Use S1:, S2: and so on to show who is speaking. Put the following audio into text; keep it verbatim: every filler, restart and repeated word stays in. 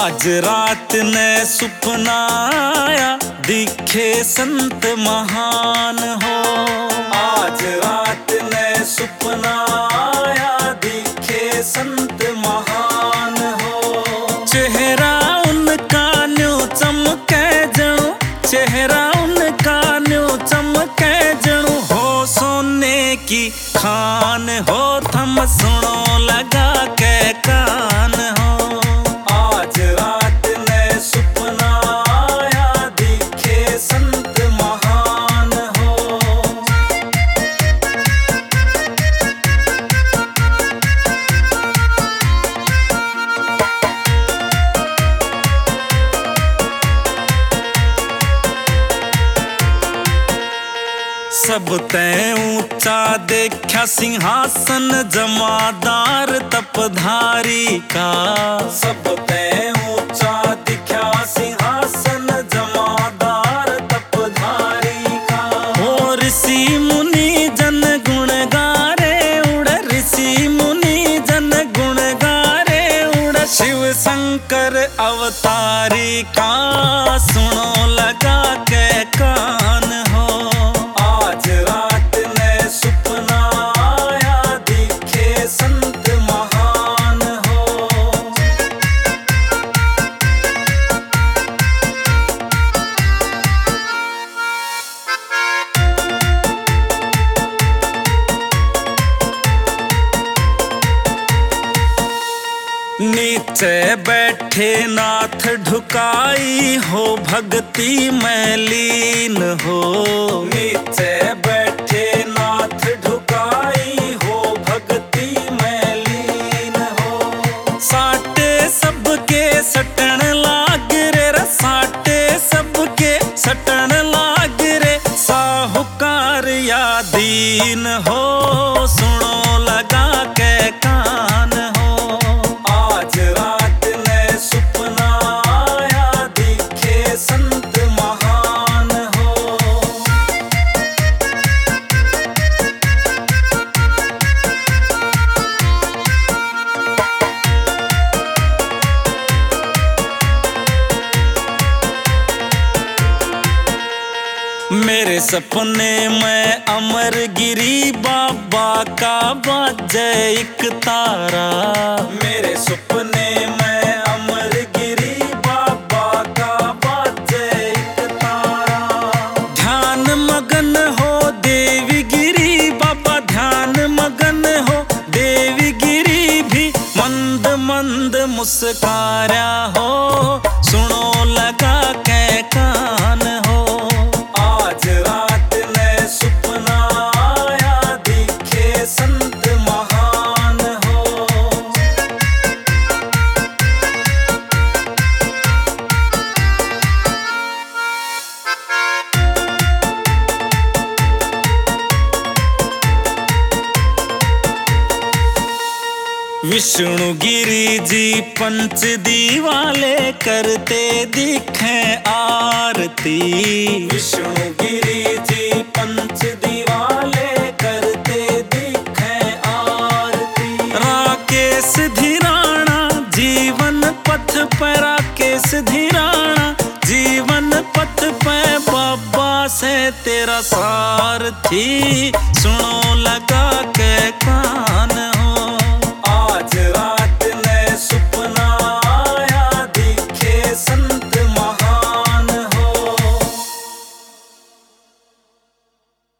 S1: आज रात ने सुपना आया, दिखे संत महान हो। आज रात ने सुपना आया, दिखे संत महान हो। चेहरा उनका न्यू चमके जणु, चेहरा उनका न्यू चमके जणु हो सोने की खान हो। थम सुनो लगा के कान हो। आज रात ने सुपना आया, दिखे संत महान हो। सब तैं ऊंचा देखा सिंहासन, जमादार तपधारी का। सब तैं ऊंचा दिखा सिंहासन, जमादार तपधारी का। ओ ऋषि मुनि जन गुण गारे उड़, ऋषि मुनि जन गुण गारे उड़। शिव शंकर अवतारी का, सुनो लगा के कान हो। आज रात ने सुपना आया, दिखे संत महान हो। नीचे बैठे नाथ ढुकाई हो, भक्ति में लीन हो। नीचे बैठे नाथ ढुकाई हो, भक्ति में लीन हो। साटे सबके सटन लाग रे, साटे सबके सटन लाग रे। साहूकार या दीन हो, सुनो लगा के कान हो। आज रात ने सुपना आया, दिखे संत महान हो। मेरे सपने में अमर गिरी बाबा का बाजे एक तारा। मेरे सपने में अमर गिरी बाबा का बाजे एक तारा। ध्यान मगन हो देवी गिरी बाबा, ध्यान मगन हो देवी गिरी भी। मंद मंद मुस्कारा हो, सुनो लगा के कान हो। आज रात ने सुपना आया, दिखे संत महान हो। विष्णु गिरी जी पंच दीवाले करते दिखे आरती। विष्णु गिरी जी पंच दीवाले करते दिखे आरती। राकेश धीराना जीवन पथ पे, राकेश धीराना जीवन पथ पे। बाबा से तेरा सारथी, सुनो लगा के कान।